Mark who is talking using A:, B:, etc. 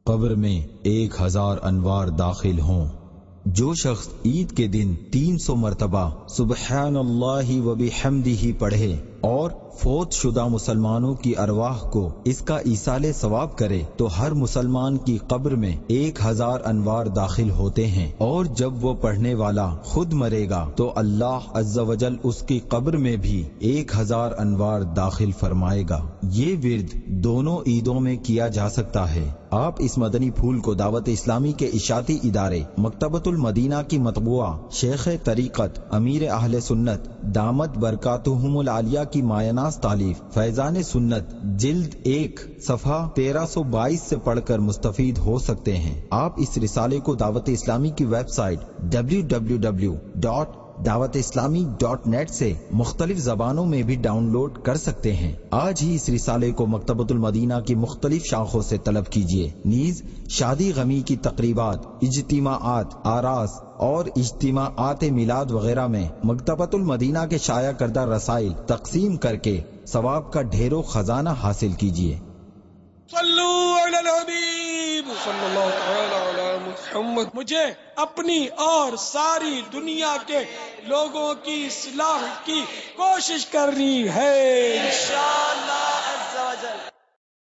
A: قبر میں 1000 انوار داخل ہوں۔ جو شخص عید کے دن 300 مرتبہ سبحان اللہ و بحمدہ پڑھے اور فوت شدہ مسلمانوں کی ارواح کو اس کا ایصال ثواب کرے تو ہر مسلمان کی قبر میں 1000 انوار داخل ہوتے ہیں، اور جب وہ پڑھنے والا خود مرے گا تو اللہ عز و جل اس کی قبر میں بھی 1000 انوار داخل فرمائے گا۔ یہ ورد دونوں عیدوں میں کیا جا سکتا ہے۔ آپ اس مدنی پھول کو دعوت اسلامی کے اشاعتی ادارے مکتبۃ المدینہ کی مطبوعہ شیخ طریقت امیر اہل سنت دامت برکاتہم العالیہ کی مایہ ناز تالیف فیضان سنت جلد 1 صفحہ 1322 سے پڑھ کر مستفید ہو سکتے ہیں۔ آپ اس رسالے کو دعوت اسلامی کی ویب سائٹ www.dawatIslami.net سے مختلف زبانوں میں بھی ڈاؤن لوڈ کر سکتے ہیں۔ آج ہی اس رسالے کو مکتبۃ المدینہ کی مختلف شاخوں سے طلب کیجیے۔ نیز شادی غمی کی تقریبات، اجتماعات، آراس اور اجتماعات میلاد وغیرہ میں مکتبۃ المدینہ کے شائع کردہ رسائل تقسیم کر کے ثواب کا ڈھیروں خزانہ حاصل کیجیے۔
B: صلو علی الحبیب صلی اللہ تعالی علی محمد۔ مجھے اپنی اور ساری دنیا کے لوگوں کی اصلاح کی کوشش کرنی ہے انشاءاللہ عز و جل۔